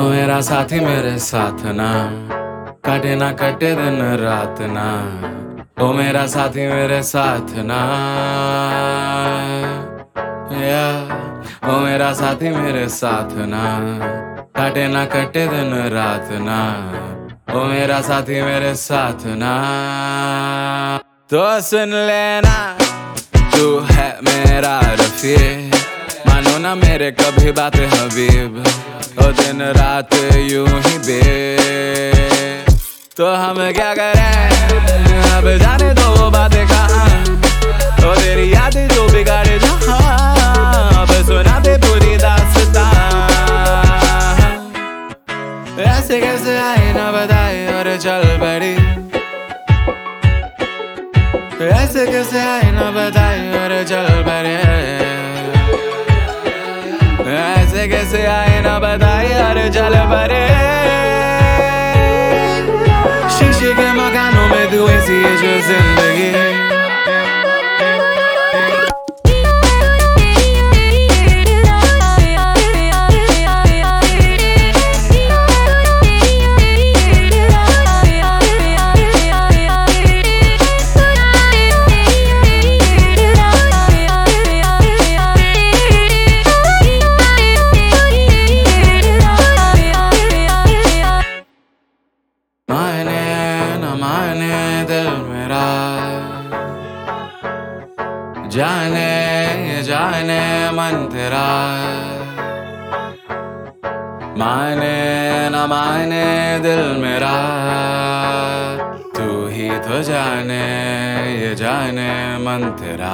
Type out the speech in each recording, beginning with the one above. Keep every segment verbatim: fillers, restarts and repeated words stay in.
ओ मेरा साथी मेरे साथ ना, काटे ना कटे दिन रात ना। ओ मेरा साथी मेरे साथ ना, या ओ मेरा साथी मेरे साथ ना, काटे ना कटे दिन रात ना। ओ मेरा साथी मेरे साथ ना, तो सुन लेना तू है मेरा रफीक, मानो ना मेरे कभी बात हबीब। ओ दिन रात यूं ही बे, तो हम क्या करें अब जाने दो वो बातें कहाँ। ओ तेरी यादें जो बिगाड़े जहाँ, अब सुना दे पूरी दास्तां। ऐसे कैसे आए ना बताए और चल पड़ी, ऐसे कैसे आए ना बताए और चल पड़े। ऐसे कैसे आए ना बताए और चल पड़े। शीशे के मकानों में तू ऐसी है जो जिंदगी। माने न माने दिल मेरा, जाने ये जाने मन तेरा। माने न माने दिल मेरा, तू ही तो जाने ये जाने मन तेरा।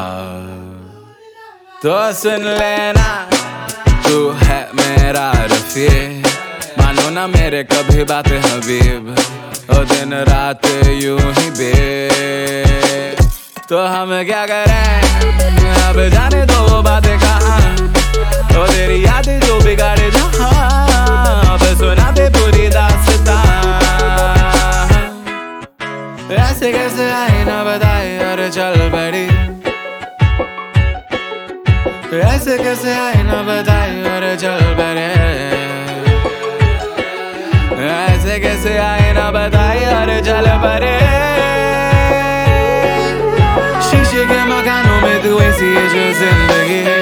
तो सुन लेना तू है मेरा रफीक, मानो ना मेरे कभी बात हबीब। ओ दिन रात यूं ही बे, तो हम क्या करें अब जाने दो वो बातें कहाँ। ओ तेरी यादें जो बिगाड़े जहाँ, अब सुना दे पूरी दास्तां। ऐसे कैसे आए ना बताए और चल पड़ी, ऐसे कैसे आए ना बताए और चल पड़े। ऐसे कैसे आए ना बताए और चल पड़े। शीशे के मकानों में तू ऐसी है जो जिंदगी।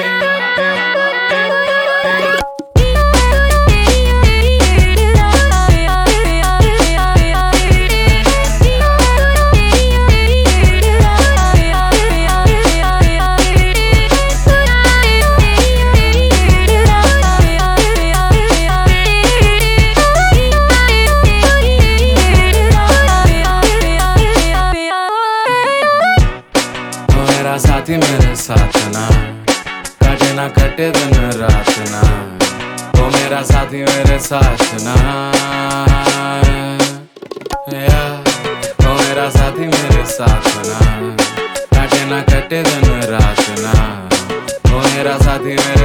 मेरा साथी मेरे साथ ना, काटे ना कटे दिन रात ना। ओ मेरा साथी मेरे साथ ना, या ओ मेरा साथी मेरे साथ ना, काटे ना कटे दिन रात ना। ओ मेरा साथी मेरे